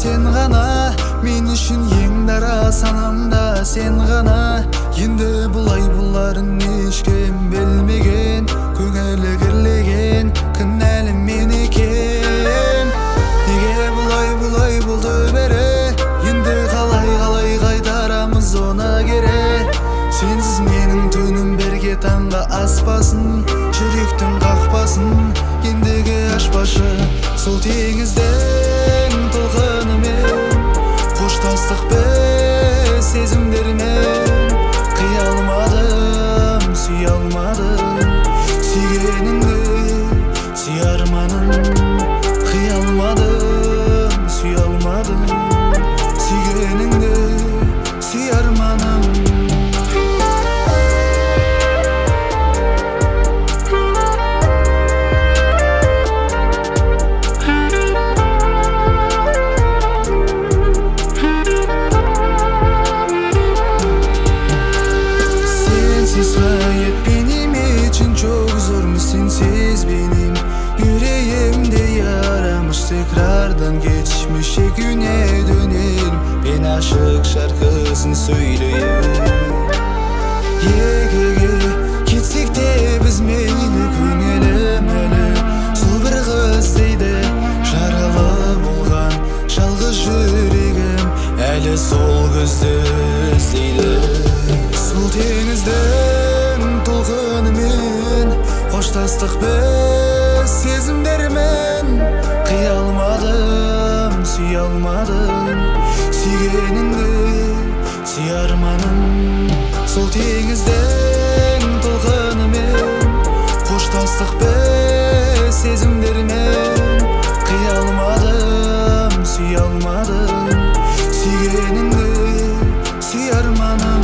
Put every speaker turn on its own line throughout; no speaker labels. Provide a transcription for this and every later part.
сен ғана мен үшін ең дара санамда сен ғана. Енді бұлай бұларын ешкім білмеген, көңілі кірлеген кінәлі мен екен. Неге бұлай болды бері, енді қалай қайтарамыз оны кері. Сенсіз менің түнім бірге таңға аспасын, жүректің қақпасын ендігі ашпашы. Сол теңіздің толқынымен қоштастық біз сезімдермен. Қия алмадым, сүйе алмадым, сүйгеніңді сүйе арманым. Қия алмадым, сүйе алмадым, сүйгеніңді сүйе арманым. Sensiz benim yüreğimde yaramış, tekrardan geçmişe güne dönelim. Ben aşık şarkısını söyleyeyim. Ketsek de biz meyli көңілім әлі сол бір қыз дейді. Жаралы болған жалғыз жүрегім әлі сол көзді іздейді. Сол теңіздің толқынымен қоштастық біз сезімдермен. Қия алмадым, сүйе алмадым, сүйгеніңді сүйе арманым. Сол теңіздің толқынымен қоштастық біз сезімдермен. Қия алмадым, сүйе алмадым, сүйгеніңді сүйе арманым.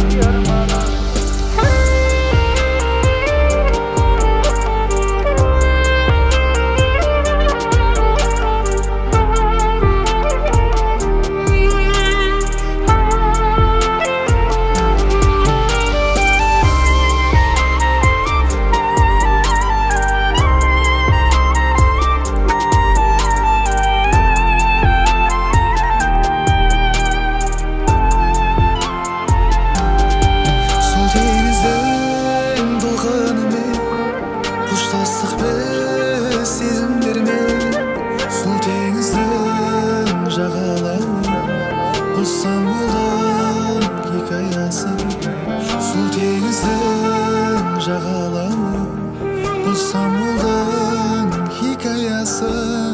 Bulsam oldum hikayesi, Сол теңіздің жағалауы. Bulsam oldum hikayesi.